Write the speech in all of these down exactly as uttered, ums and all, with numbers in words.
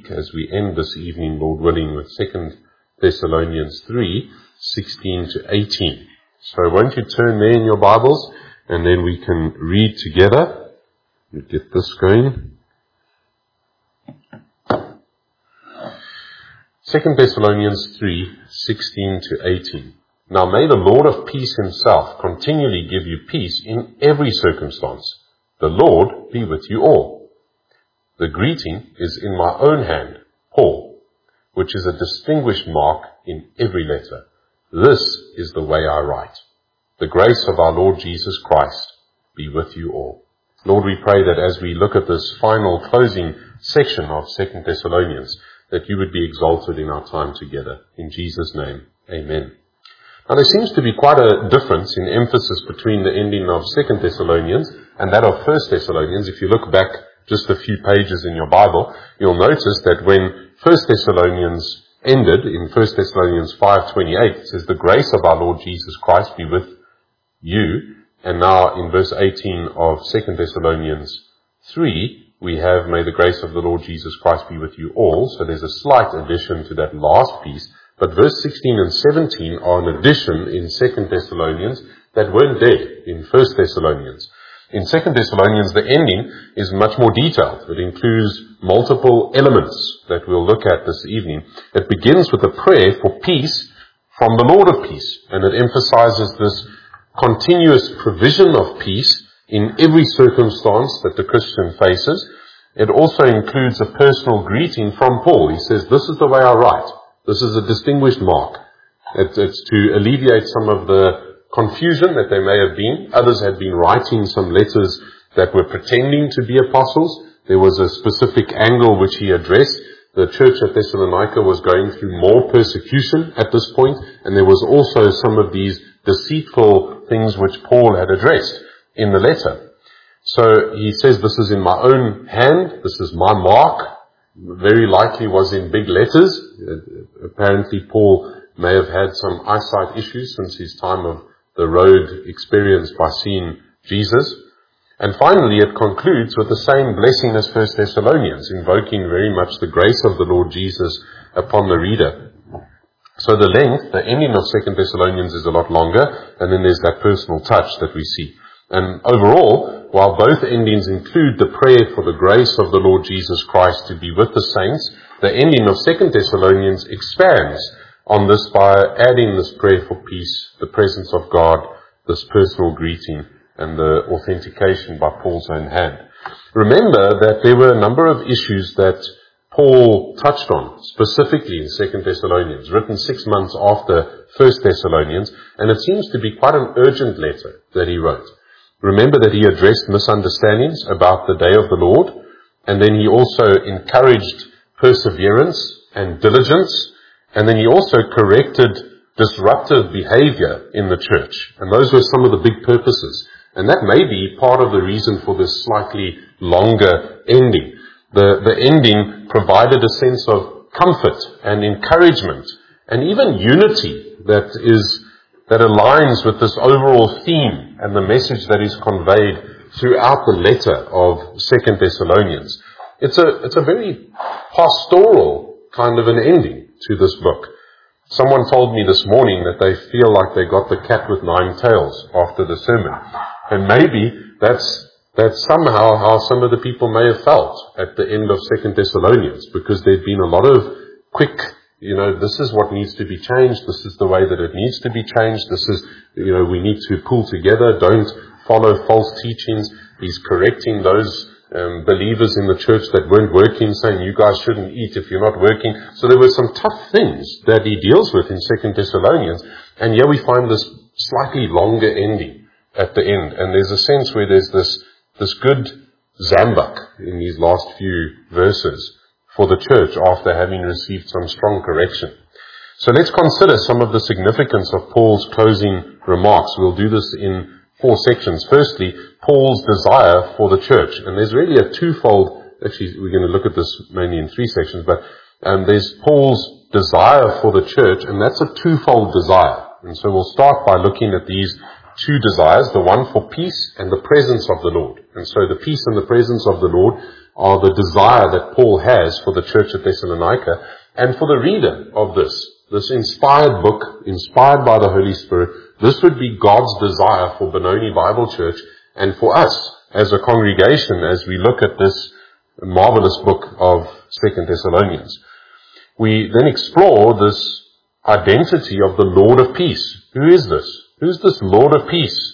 week as we end this evening, Lord willing, with Second Thessalonians three, sixteen to eighteen. So won't you turn there in your Bibles, and then we can read together. We'll get this going. Second Thessalonians three, sixteen to eighteen. Now may the Lord of peace himself continually give you peace in every circumstance. The Lord be with you all. The greeting is in my own hand, Paul, which is a distinguished mark in every letter. This is the way I write. The grace of our Lord Jesus Christ be with you all. Lord, we pray that as we look at this final closing section of Second Thessalonians, that you would be exalted in our time together. In Jesus' name, amen. Now there seems to be quite a difference in emphasis between the ending of Second Thessalonians and that of First Thessalonians. If you look back just a few pages in your Bible, you'll notice that when First Thessalonians ended in First Thessalonians five twenty-eight, it says, the grace of our Lord Jesus Christ be with you. And now in verse eighteen of Second Thessalonians three, we have, may the grace of the Lord Jesus Christ be with you all. So there's a slight addition to that last piece. But verse sixteen and seventeen are an addition in Second Thessalonians that weren't there in First Thessalonians. In Second Thessalonians, the ending is much more detailed. It includes multiple elements that we'll look at this evening. It begins with a prayer for peace from the Lord of peace, and it emphasizes this continuous provision of peace in every circumstance that the Christian faces. It also includes a personal greeting from Paul. He says, this is the way I write. This is a distinguished mark. It, it's to alleviate some of the confusion that there may have been. Others had been writing some letters that were pretending to be apostles. There was a specific angle which he addressed. The church at Thessalonica was going through more persecution at this point, and there was also some of these deceitful things which Paul had addressed in the letter. So he says, this is in my own hand, this is my mark. Very likely was in big letters. Apparently Paul may have had some eyesight issues since his time of the road experience by seeing Jesus. And finally it concludes with the same blessing as First Thessalonians, invoking very much the grace of the Lord Jesus upon the reader. So the length, the ending of Second Thessalonians is a lot longer, and then there's that personal touch that we see. And overall, while both endings include the prayer for the grace of the Lord Jesus Christ to be with the saints, the ending of Second Thessalonians expands on this by adding this prayer for peace, the presence of God, this personal greeting, and the authentication by Paul's own hand. Remember that there were a number of issues that Paul touched on, specifically in Second Thessalonians, written six months after First Thessalonians, and it seems to be quite an urgent letter that he wrote. Remember that he addressed misunderstandings about the day of the Lord, and then he also encouraged perseverance and diligence, and then he also corrected disruptive behavior in the church. And those were some of the big purposes. And that may be part of the reason for this slightly longer ending. The, the ending provided a sense of comfort and encouragement and even unity that is that aligns with this overall theme and the message that is conveyed throughout the letter of Second Thessalonians. It's a, it's a very pastoral kind of an ending to this book. Someone told me this morning that they feel like they got the cat with nine tails after the sermon. And maybe that's, that's somehow how some of the people may have felt at the end of Second Thessalonians, because there'd been a lot of quick, you know, this is what needs to be changed. This is the way that it needs to be changed. This is, you know, we need to pull together. Don't follow false teachings. He's correcting those um, believers in the church that weren't working, saying you guys shouldn't eat if you're not working. So there were some tough things that he deals with in Second Thessalonians. And here we find this slightly longer ending at the end. And there's a sense where there's this, this good zambak in these last few verses for the church after having received some strong correction. So let's consider some of the significance of Paul's closing remarks. We'll do this in four sections. Firstly, Paul's desire for the church. And there's really a twofold, actually we're going to look at this mainly in three sections, but um, there's Paul's desire for the church, and that's a twofold desire. And so we'll start by looking at these two desires, the one for peace and the presence of the Lord. And so the peace and the presence of the Lord are the desire that Paul has for the church at Thessalonica and for the reader of this, this inspired book, inspired by the Holy Spirit. This would be God's desire for Benoni Bible Church and for us as a congregation as we look at this marvelous book of Second Thessalonians. We then explore this identity of the Lord of Peace. Who is this? Who's this Lord of Peace?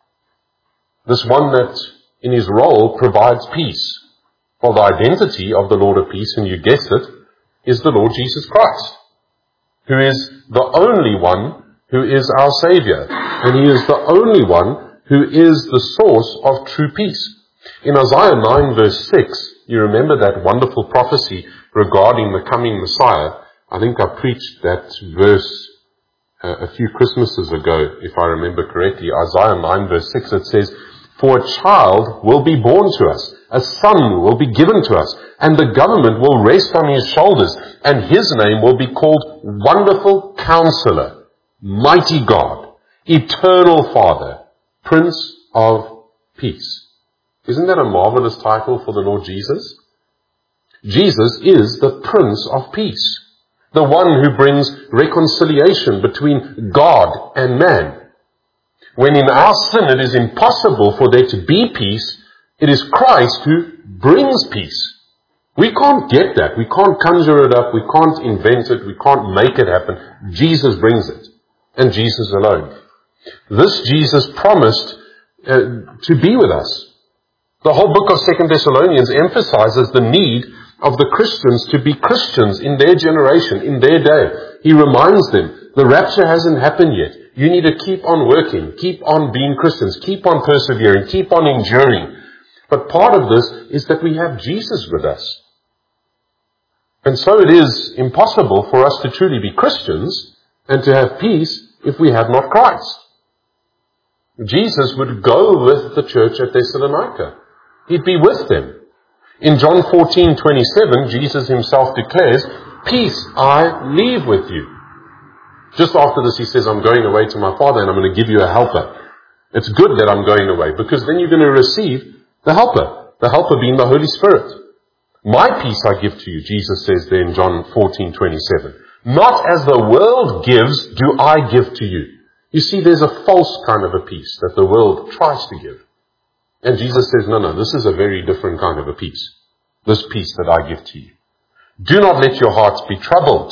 This one that in his role provides peace. Well, the identity of the Lord of Peace, and you guessed it, is the Lord Jesus Christ, who is the only one who is our Savior. And he is the only one who is the source of true peace. In Isaiah nine verse six, you remember that wonderful prophecy regarding the coming Messiah. I think I preached that verse uh, a few Christmases ago, if I remember correctly. Isaiah nine verse six, it says, "For a child will be born to us, a son will be given to us, and the government will rest on his shoulders, and his name will be called Wonderful Counselor, Mighty God, Eternal Father, Prince of Peace." Isn't that a marvelous title for the Lord Jesus? Jesus is the Prince of Peace, the one who brings reconciliation between God and man. When in our sin it is impossible for there to be peace, it is Christ who brings peace. We can't get that. We can't conjure it up. We can't invent it. We can't make it happen. Jesus brings it. And Jesus alone. This Jesus promised uh, to be with us. The whole book of Second Thessalonians emphasizes the need of the Christians to be Christians in their generation, in their day. He reminds them, the rapture hasn't happened yet. You need to keep on working, keep on being Christians, keep on persevering, keep on enduring. But part of this is that we have Jesus with us. And so it is impossible for us to truly be Christians and to have peace if we have not Christ. Jesus would go with the church at Thessalonica. He'd be with them. In John fourteen twenty-seven, Jesus himself declares, "Peace I leave with you." Just after this, he says, "I'm going away to my Father and I'm going to give you a helper." It's good that I'm going away because then you're going to receive the helper. The helper being the Holy Spirit. "My peace I give to you," Jesus says there in John fourteen twenty-seven. "Not as the world gives, do I give to you." You see, there's a false kind of a peace that the world tries to give. And Jesus says, no, no, this is a very different kind of a peace. This peace that I give to you. "Do not let your hearts be troubled,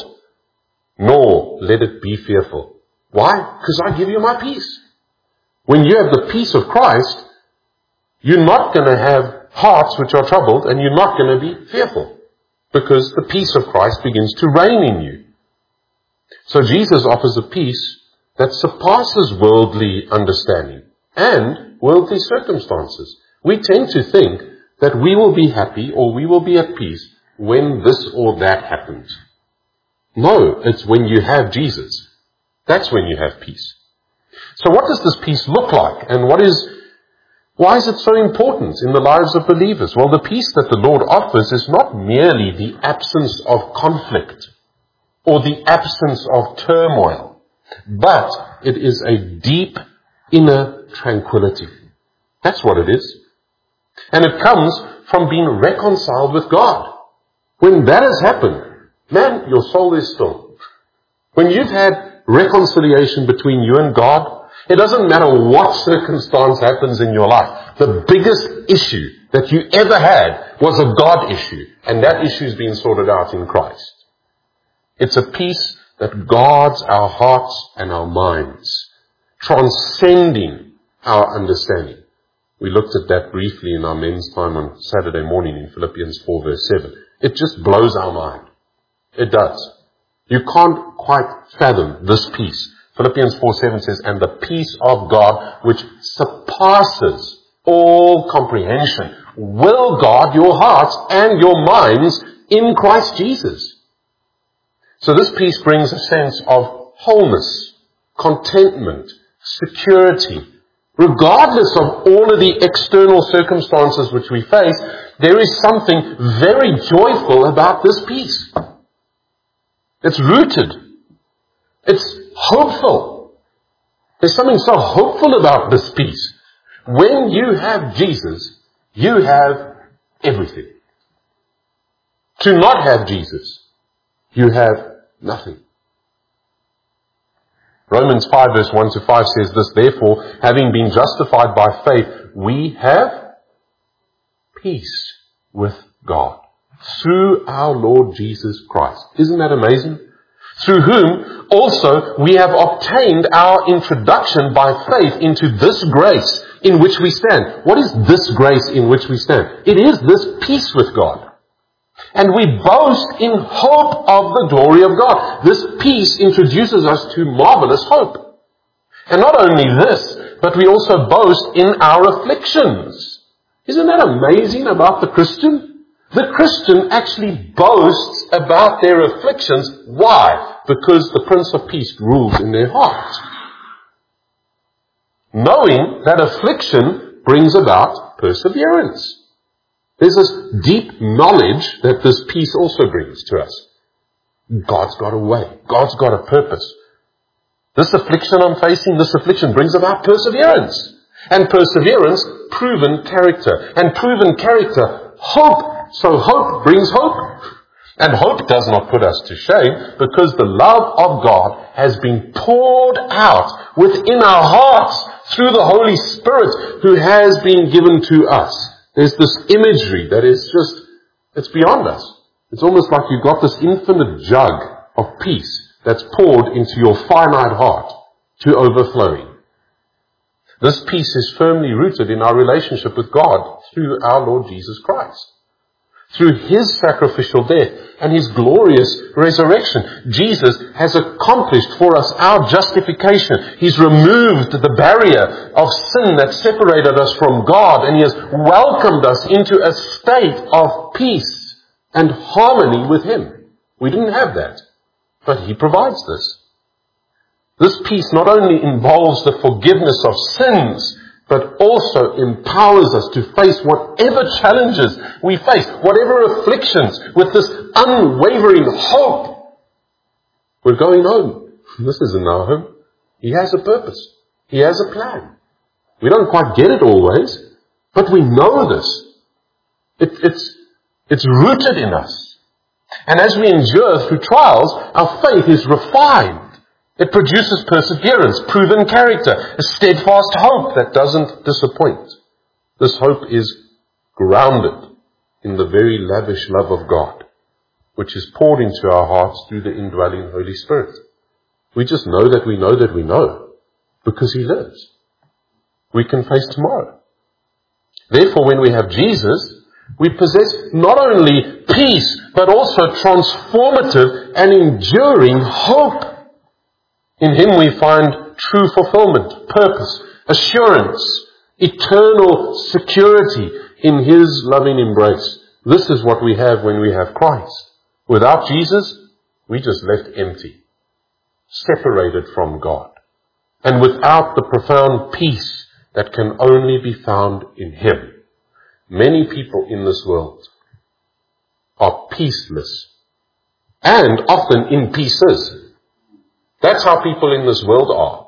nor let it be fearful." Why? Because I give you my peace. When you have the peace of Christ, you're not going to have hearts which are troubled, and you're not going to be fearful. Because the peace of Christ begins to reign in you. So Jesus offers a peace that surpasses worldly understanding and worldly circumstances. We tend to think that we will be happy or we will be at peace when this or that happens. No, it's when you have Jesus. That's when you have peace. So what does this peace look like? And what is, why is it so important in the lives of believers? Well, the peace that the Lord offers is not merely the absence of conflict or the absence of turmoil, but it is a deep inner tranquility. That's what it is. And it comes from being reconciled with God. When that has happened, man, your soul is still. When you've had reconciliation between you and God, it doesn't matter what circumstance happens in your life. The biggest issue that you ever had was a God issue, and that issue is being sorted out in Christ. It's a peace that guards our hearts and our minds, transcending our understanding. We looked at that briefly in our men's time on Saturday morning in Philippians four verse seven. It just blows our mind. It does. You can't quite fathom this peace. Philippians four seven says, "And the peace of God, which surpasses all comprehension, will guard your hearts and your minds in Christ Jesus." So this peace brings a sense of wholeness, contentment, security. Regardless of all of the external circumstances which we face, there is something very joyful about this peace. It's rooted. It's hopeful. There's something so hopeful about this peace. When you have Jesus, you have everything. to not have Jesus, you have nothing. Romans five verse one to five says this, therefore, having been justified by faith, we have peace with God through our Lord Jesus Christ. Isn't that amazing? Through whom also we have obtained our introduction by faith into this grace in which we stand. What is this grace in which we stand? It is this peace with God. And we boast in hope of the glory of God. This peace introduces us to marvelous hope. And not only this, but we also boast in our afflictions. Isn't that amazing about the Christian? The Christian actually boasts about their afflictions. Why? Because the Prince of Peace rules in their heart. Knowing that affliction brings about perseverance. There's this deep knowledge that this peace also brings to us. God's got a way. God's got a purpose. This affliction I'm facing, this affliction brings about perseverance. And perseverance, proven character. And proven character, hope. So hope brings hope. And hope does not put us to shame, because the love of God has been poured out within our hearts through the Holy Spirit who has been given to us. There's this imagery that is just, it's beyond us. It's almost like you've got this infinite jug of peace that's poured into your finite heart to overflowing. This peace is firmly rooted in our relationship with God through our Lord Jesus Christ. Through His sacrificial death and His glorious resurrection, Jesus has accomplished for us our justification. He's removed the barrier of sin that separated us from God, and He has welcomed us into a state of peace and harmony with Him. We didn't have that, but He provides this. This peace not only involves the forgiveness of sins, but also empowers us to face whatever challenges we face, whatever afflictions, with this unwavering hope. We're going home. This isn't our home. He has a purpose. He has a plan. We don't quite get it always, but we know this. It, it's, it's rooted in us. And as we endure through trials, our faith is refined. It produces perseverance, proven character, a steadfast hope that doesn't disappoint. This hope is grounded in the very lavish love of God, which is poured into our hearts through the indwelling Holy Spirit. We just know that we know that we know, because He lives. We can face tomorrow. Therefore, when we have Jesus, we possess not only peace, but also transformative and enduring hope. In Him we find true fulfillment, purpose, assurance, eternal security in His loving embrace. This is what we have when we have Christ. Without Jesus, we just left empty, separated from God, and without the profound peace that can only be found in Him. Many people in this world are peaceless, and often in pieces. That's how people in this world are.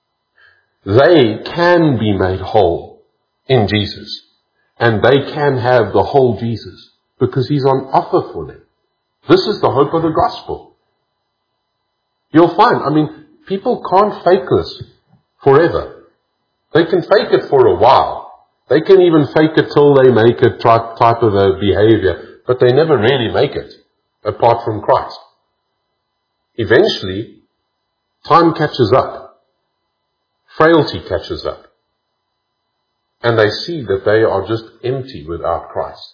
They can be made whole in Jesus. And they can have the whole Jesus, because He's on offer for them. This is the hope of the gospel. You'll find, I mean, people can't fake this forever. They can fake it for a while. They can even fake it till they make it type, type of a behavior. But they never really make it, apart from Christ. Eventually, time catches up. Frailty catches up. And they see that they are just empty without Christ.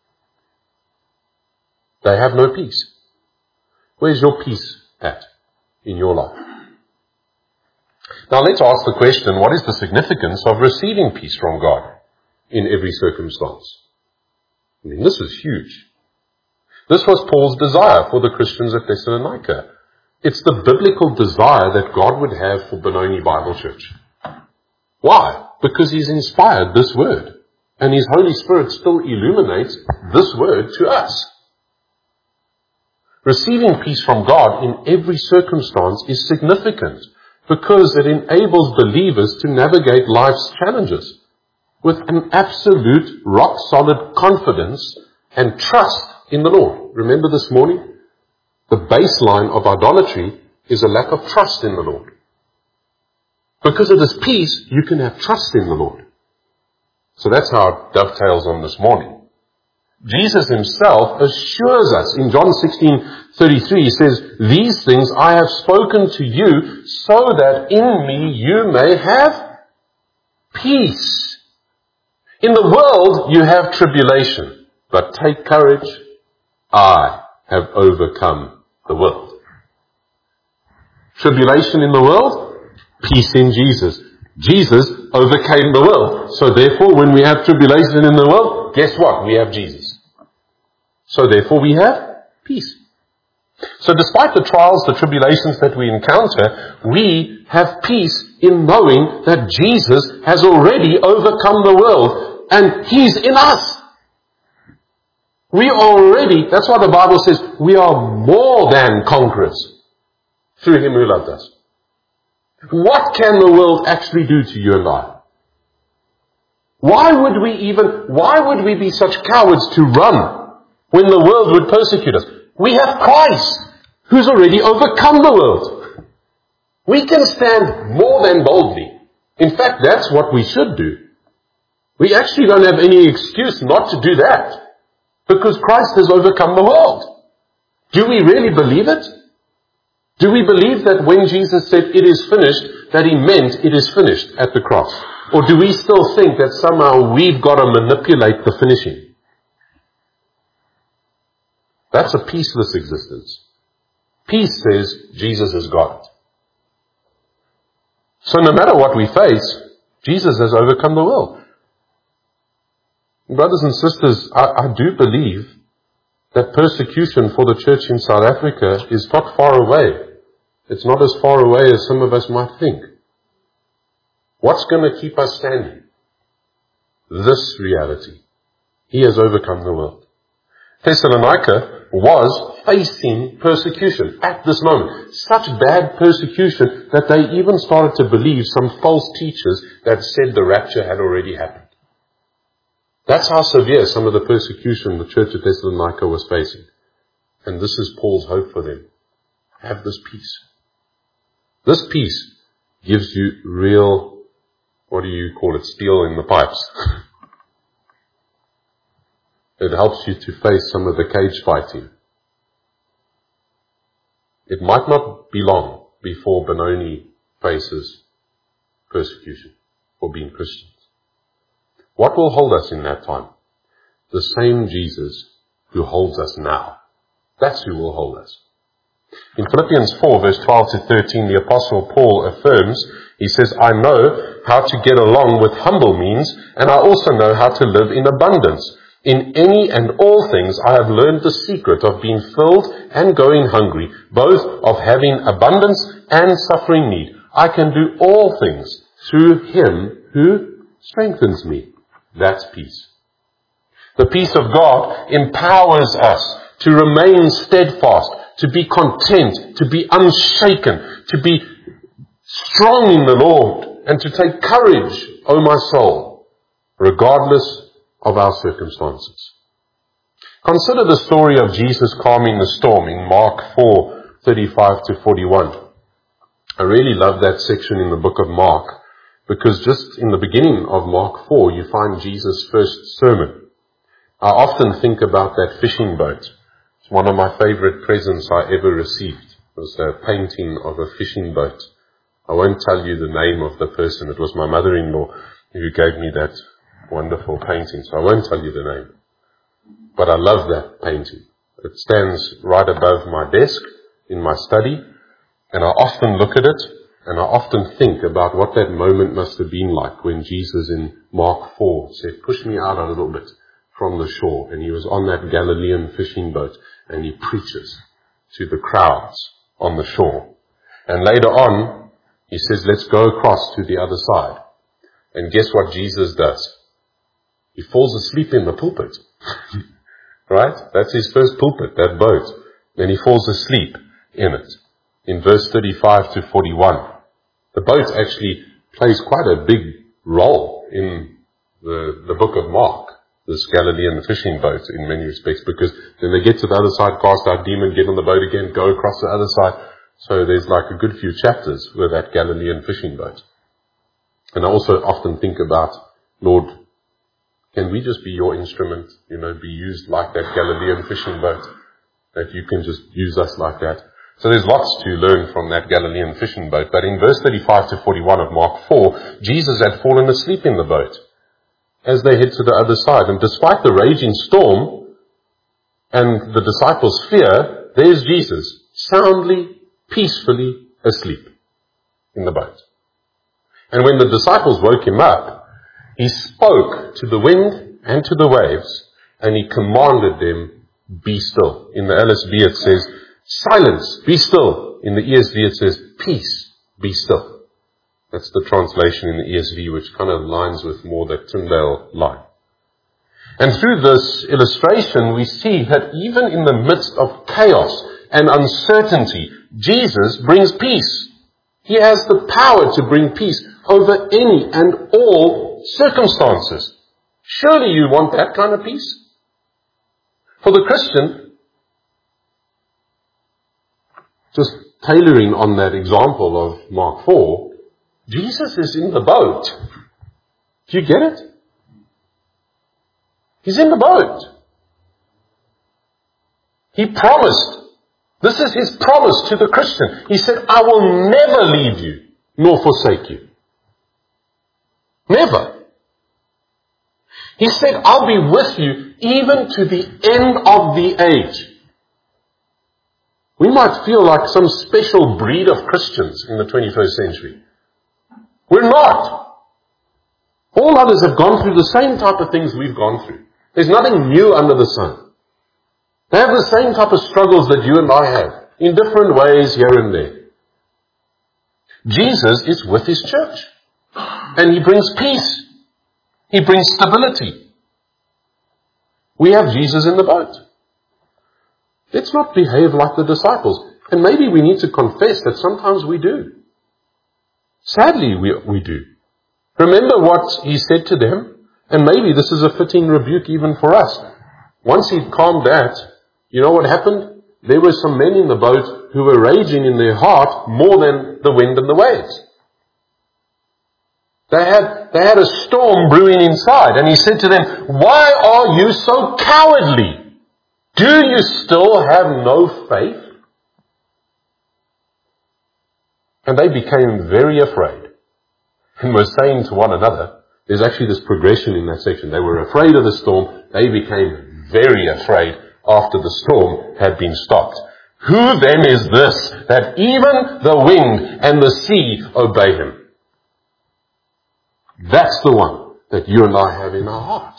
They have no peace. Where's your peace at in your life? Now let's ask the question, what is the significance of receiving peace from God in every circumstance? I mean, this is huge. This was Paul's desire for the Christians at Thessalonica. It's the biblical desire that God would have for Benoni Bible Church. Why? Because He's inspired this word. And His Holy Spirit still illuminates this word to us. Receiving peace from God in every circumstance is significant, because it enables believers to navigate life's challenges with an absolute rock-solid confidence and trust in the Lord. Remember this morning? The baseline of idolatry is a lack of trust in the Lord. Because of this peace, you can have trust in the Lord. So that's how it dovetails on this morning. Jesus himself assures us in John sixteen thirty-three, he says, "These things I have spoken to you so that in me you may have peace. In the world you have tribulation, but take courage. I have overcome the world." Tribulation in the world, peace in Jesus. Jesus overcame the world. So therefore, when we have tribulation in the world, guess what? We have Jesus. So therefore, we have peace. So despite the trials, the tribulations that we encounter, we have peace in knowing that Jesus has already overcome the world and He's in us. We are already, that's why the Bible says, we are more than conquerors through Him who loved us. What can the world actually do to you and I? Why would we even, why would we be such cowards to run when the world would persecute us? We have Christ, who's already overcome the world. We can stand more than boldly. In fact, that's what we should do. We actually don't have any excuse not to do that, because Christ has overcome the world. Do we really believe it? Do we believe that when Jesus said, "It is finished," that He meant it is finished at the cross? Or do we still think that somehow we've got to manipulate the finishing? That's a peaceless existence. Peace says Jesus has got it. So no matter what we face, Jesus has overcome the world. Brothers and sisters, I, I do believe that persecution for the church in South Africa is not far away. It's not as far away as some of us might think. What's going to keep us standing? This reality. He has overcome the world. Thessalonica was facing persecution at this moment. Such bad persecution that they even started to believe some false teachers that said the rapture had already happened. That's how severe some of the persecution the church of Thessalonica was facing. And this is Paul's hope for them. Have this peace. This peace gives you real, what do you call it, steel in the pipes. It helps you to face some of the cage fighting. It might not be long before Benoni faces persecution for being Christians. What will hold us in that time? The same Jesus who holds us now. That's who will hold us. In Philippians four, verse twelve to thirteen, the Apostle Paul affirms, he says, "I know how to get along with humble means, and I also know how to live in abundance. In any and all things I have learned the secret of being filled and going hungry, both of having abundance and suffering need. I can do all things through Him who strengthens me." That's peace. The peace of God empowers us to remain steadfast, to be content, to be unshaken, to be strong in the Lord, and to take courage, O my soul, regardless of our circumstances. Consider the story of Jesus calming the storm in Mark four, thirty-five to forty-one. I really love that section in the book of Mark, because just in the beginning of Mark four, you find Jesus' first sermon. I often think about that fishing boat. It's one of my favorite presents I ever received. It was a painting of a fishing boat. I won't tell you the name of the person. It was my mother-in-law who gave me that wonderful painting, so I won't tell you the name. But I love that painting. It stands right above my desk in my study, and I often look at it, and I often think about what that moment must have been like when Jesus in Mark four said, "Push me out a little bit from the shore." And He was on that Galilean fishing boat, and He preaches to the crowds on the shore. And later on, He says, "Let's go across to the other side." And guess what Jesus does? He falls asleep in the pulpit. Right? That's His first pulpit, that boat. Then He falls asleep in it. In verse thirty-five to forty-one. The boat actually plays quite a big role in the, the book of Mark. this Galilean fishing boat in many respects, because then they get to the other side, cast out demon, get on the boat again, go across the other side. So there's like a good few chapters with that Galilean fishing boat. And I also often think about, Lord, can we just be your instrument, you know, be used like that Galilean fishing boat, that you can just use us like that. So there's lots to learn from that Galilean fishing boat. But in verse thirty-five to forty-one of Mark four, Jesus had fallen asleep in the boat as they head to the other side. And despite the raging storm and the disciples' fear, there's Jesus, soundly, peacefully asleep in the boat. And when the disciples woke him up, he spoke to the wind and to the waves, and he commanded them, be still. In the L S B it says, silence, be still. In the E S V it says, peace, be still. That's the translation in the E S V, which kind of aligns with more the Tyndale line. And through this illustration, we see that even in the midst of chaos and uncertainty, Jesus brings peace. He has the power to bring peace over any and all circumstances. Surely you want that kind of peace? For the Christian, just tailoring on that example of Mark four, Jesus is in the boat. Do you get it? He's in the boat. He promised. This is his promise to the Christian. He said, I will never leave you nor forsake you. Never. He said, I'll be with you even to the end of the age. We might feel like some special breed of Christians in the twenty-first century. We're not. All others have gone through the same type of things we've gone through. There's nothing new under the sun. They have the same type of struggles that you and I have, in different ways here and there. Jesus is with his church. And he brings peace. He brings stability. We have Jesus in the boat. Let's not behave like the disciples. And maybe we need to confess that sometimes we do. Sadly, we, we do. Remember what he said to them? And maybe this is a fitting rebuke even for us. Once he'd calmed that, you know what happened? There were some men in the boat who were raging in their heart more than the wind and the waves. They had, they had a storm brewing inside. And he said to them, why are you so cowardly? Do you still have no faith? And they became very afraid and were saying to one another, there's actually this progression in that section. They were afraid of the storm. They became very afraid after the storm had been stopped. Who then is this that even the wind and the sea obey him? That's the one that you and I have in our heart.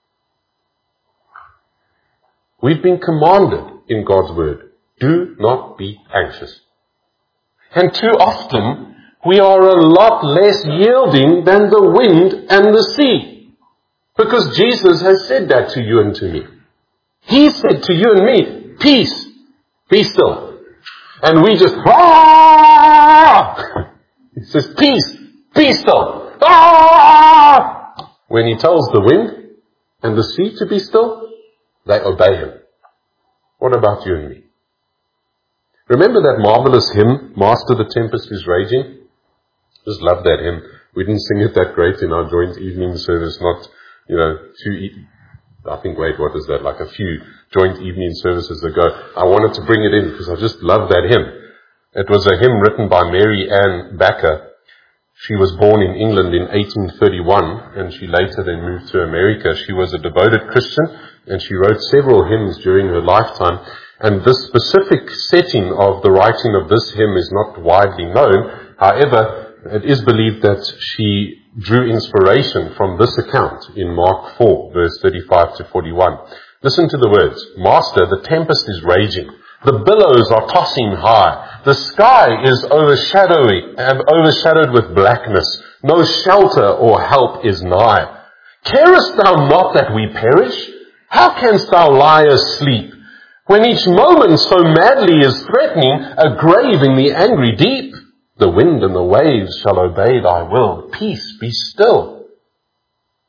We've been commanded in God's word, do not be anxious. And too often, we are a lot less yielding than the wind and the sea. Because Jesus has said that to you and to me. He said to you and me, peace, be still. And we just, ah! He says, peace, be still. Ah! When he tells the wind and the sea to be still, they obey him. What about you and me? Remember that marvelous hymn, Master, the Tempest is Raging? Just love that hymn. We didn't sing it that great in our joint evening service, not, you know, two, e- I think, wait, what is that, like a few joint evening services ago. I wanted to bring it in because I just love that hymn. It was a hymn written by Mary Ann Backer. She was born in England in eighteen thirty-one, and she later then moved to America. She was a devoted Christian, and she wrote several hymns during her lifetime. And this specific setting of the writing of this hymn is not widely known. However, it is believed that she drew inspiration from this account in Mark four, verse thirty-five to forty-one. Listen to the words. Master, the tempest is raging. The billows are tossing high. The sky is overshadowing, overshadowed with blackness. No shelter or help is nigh. Carest thou not that we perish? How canst thou lie asleep, when each moment so madly is threatening a grave in the angry deep? The wind and the waves shall obey thy will. Peace, be still.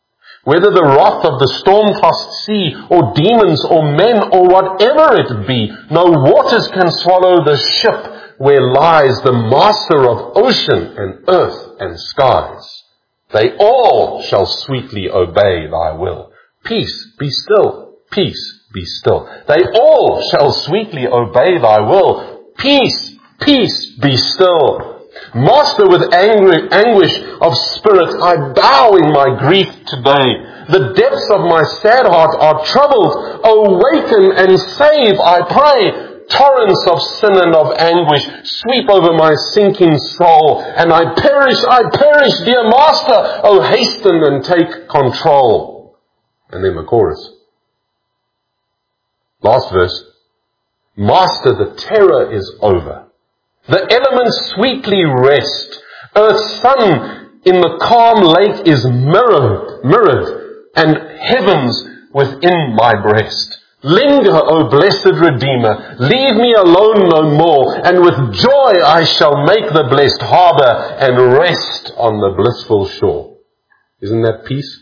Whether the wrath of the storm-tossed sea, or demons, or men, or whatever it be, no waters can swallow the ship where lies the master of ocean and earth and skies. They all shall sweetly obey thy will. Peace, be still. Peace, be still. They all shall sweetly obey thy will. Peace, peace, be still. Master, with angry, anguish of spirit, I bow in my grief today. The depths of my sad heart are troubled. Awaken and save, I pray. Torrents of sin and of anguish sweep over my sinking soul, and I perish, I perish, dear Master. Oh, hasten and take control. And then the chorus. Last verse. Master, the terror is over. The elements sweetly rest. Earth's sun in the calm lake is mirrored, mirrored, and heavens within my breast. Linger, O blessed Redeemer, leave me alone no more, and with joy I shall make the blessed harbour and rest on the blissful shore. Isn't that peace?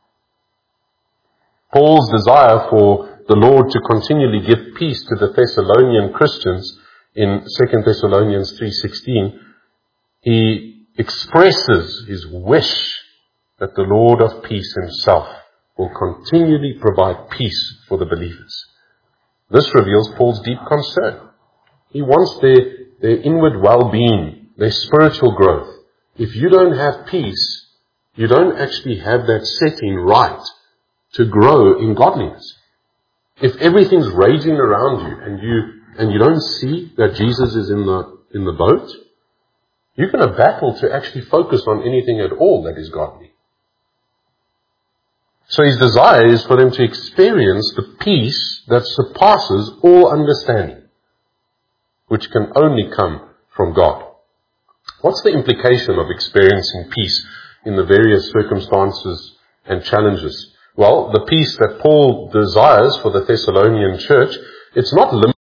Paul's desire for the Lord to continually give peace to the Thessalonian Christians in Second Thessalonians three sixteen, he expresses his wish that the Lord of peace himself will continually provide peace for the believers. This reveals Paul's deep concern. He wants their, their inward well-being, their spiritual growth. If you don't have peace, you don't actually have that setting right to grow in godliness. If everything's raging around you and you and you don't see that Jesus is in the in the boat, you're going to battle to actually focus on anything at all that is godly. So his desire is for them to experience the peace that surpasses all understanding, which can only come from God. What's the implication of experiencing peace in the various circumstances and challenges? Well, the peace that Paul desires for the Thessalonian church, it's not limited